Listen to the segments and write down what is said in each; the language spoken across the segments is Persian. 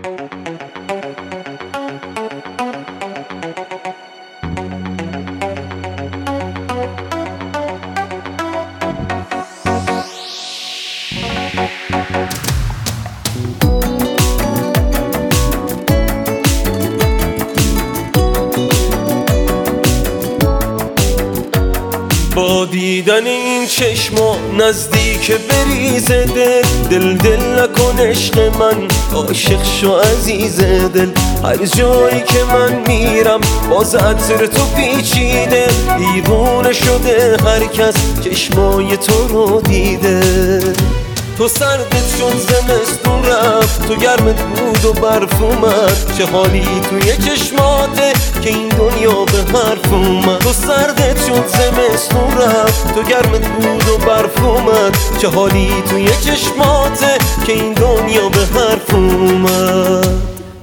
با دیدن این چشما نزدیک بریز دل نکن عشق من، عاشق شو عزیز دل. هر جایی که من میرم باز عطر تو پیچیده، دیوونه شده هر کس چشمای تو رو دیده. تو سردت شد زمستون رفت، تو گرمت بود و برف اومد، چه حالی توی چشماته که این دنیا به حرف اومد. تو سردت شد زمستون رفت، تو گرمت بود و برف اومد، چه حالی توی چشماته که این دنیا به حرف اومد.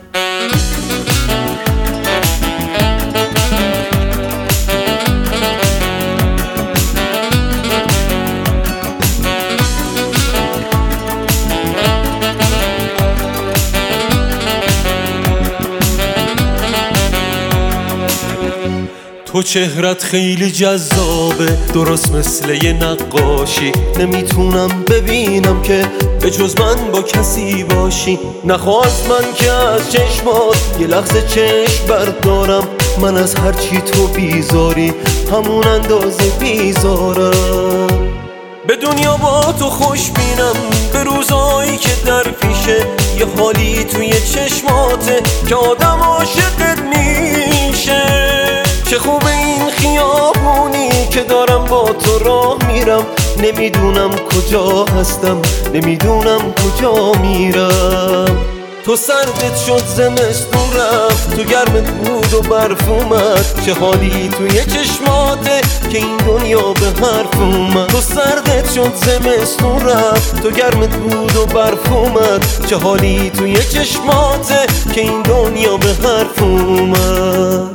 تو چهرت خیلی جذابه، درست مثل یه نقاشی. نمیتونم ببینم که به جز من با کسی باشی. نخواست من که از چشمات یه لحظه چشم بردارم، من از هرچی تو بیزاری همون اندازه بیزارم. به دنیا با تو خوش بینم، به روزایی که در پیشه، یه حالی توی چشماته که آدم عاشقت میشه. چه خوب این خیابونی که دارم با تو راه میرم، نمیدونم کجا هستم، نمیدونم کجا میرم. تو سردت شد زمستون رفت، تو گرمت بود و برف اومد، چه حالی توی چشماته که این دنیا به حرف اومد. تو سردت شد زمستون رفت، تو گرمت بود و برف اومد، چه حالی توی چشماته که این دنیا به حرف اومد.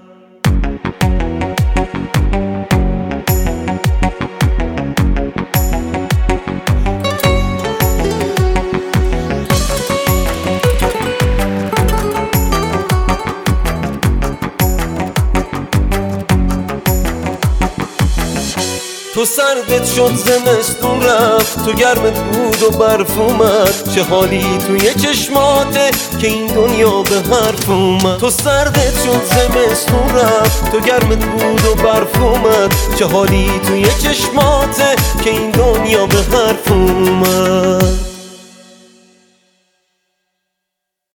تو سردت شد زمستون رفت، تو گرمت بود و برف اومد، چه حالی توی چشماته که این دنیا به حرف اومد. تو سردت شد زمستون رفت، تو گرمت بود و برف اومد، چه حالی توی چشماته که این دنیا به حرف اومد.